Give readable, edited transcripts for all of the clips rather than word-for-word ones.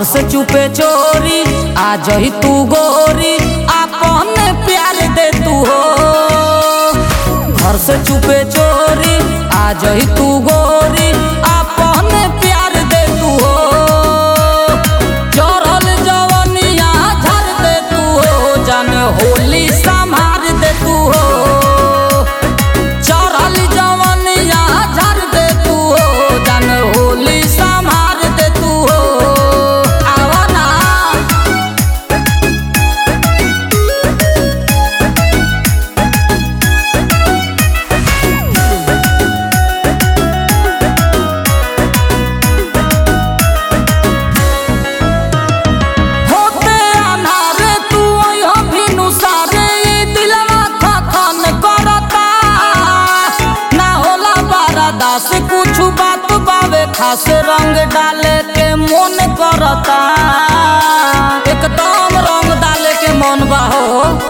से चुपे चोरी आ जही तू गोरी आपन प्यार दे तू हो। घर से चुपे चोरी आ जही तू गोरी आपन प्यार दे तू हो। चढ़ल जवनिया झर दे तू हो, जान होली संभार दे तू हो। चढ़ल जवनिया झर दे तू हो, जान होली संभार दे तू हो। कुछ बात बावे खास रंग डाले के मन करता, एकदम रंग डाले के मन बा हो।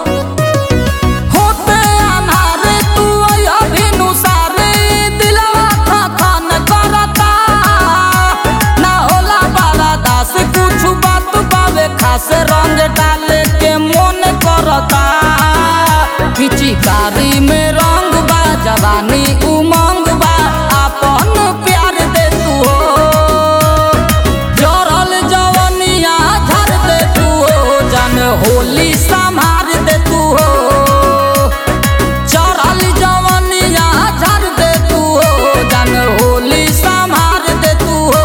होते अनारे तू अभी नुसारे दिलवा खखन करता, ना होला बारा दास कुछ बात बावे खास रंग डाले के मन करता। पिचकारी में रंग बा जवानी उमंग बा आपन प्यार दे तू हो। जरल जवनिया झर दे तू हो, जान होली संभार दे तू हो। चढ़ल जवनिया झर दे तू हो, जान होली संभार दे तू हो।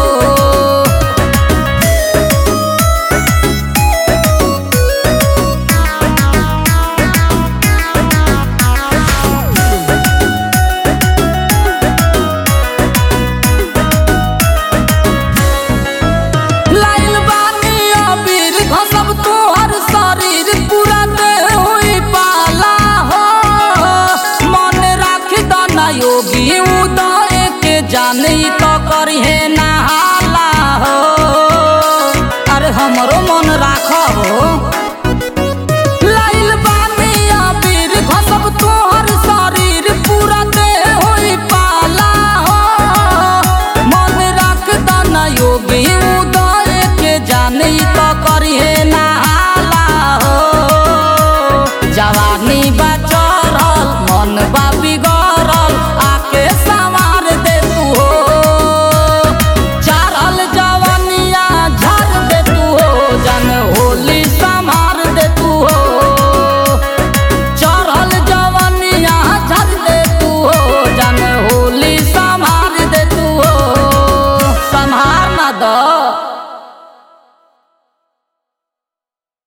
सब तोहर शरीर पूरा दे हुई पाला हो। मन राख दाना योगी उदय के जानी तो करिहे नहाला हो। अरे हमरो मन राख हो। लाइल बानी अबीर घसब तोहर शरीर पूरा दे हुई पाला हो। मन राख दाना योगी उदय के जानी तो करिहे नहाला हो। जवानी